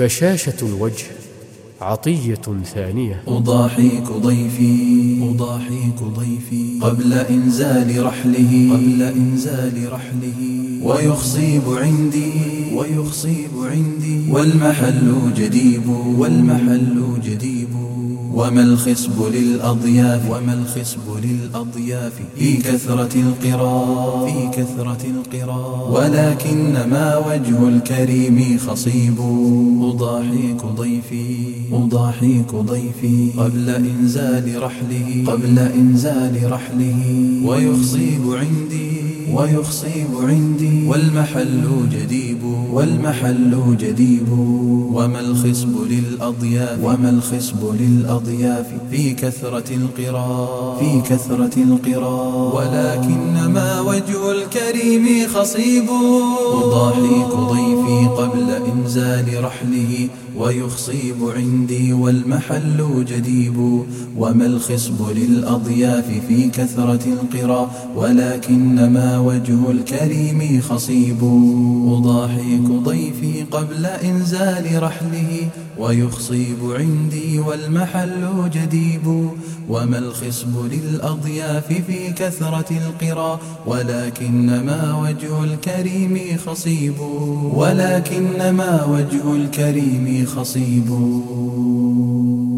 بشاشة الوجه عطية ثانية. أضاحيك ضيفي قبل إنزال رحله ويخصيب عندي والمحل جديب وما الخصب للأضياف في كثرة القرى ولكنما وجه الكريم خصيب. أضاحيك ضيفي قبل إنزال رحله ويخصيب عندي والمحل جديب وما الخصب للأضياف في كثرة القرى ولكنما وجه الكريم خصيب. أضاحيك ضيفي قبل إنزال رحله ويخصيب عندي والمحل جديب وما الخصب للأضياف في كثرة القرى ولكنما وجه الكريم خصيب. أضاحيك ضيفي قبل إنزال رحله ويخصيب عندي والمحل جديب وما الخصب للأضياف في كثرة القرى ولكنما وجه الكريم خصيب.